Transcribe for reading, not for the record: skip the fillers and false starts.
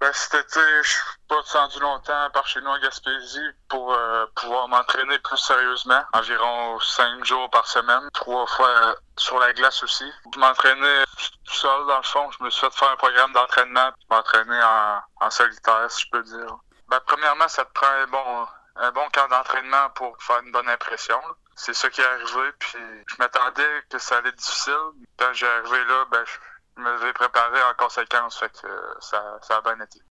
Cet été, je suis pas descendu longtemps par chez nous en Gaspésie pour pouvoir m'entraîner plus sérieusement. Environ 5 jours par semaine, 3 fois sur la glace aussi. Je m'entraînais tout seul dans le fond. Je me suis fait faire un programme d'entraînement pour m'entraîner en solitaire, si je peux dire. Premièrement, ça te prend un bon camp d'entraînement pour faire une bonne impression, là. C'est ça qui est arrivé, puis je m'attendais que ça allait être difficile. Quand j'ai arrivé là, je me l'avais préparé en conséquence, fait que ça a bien été.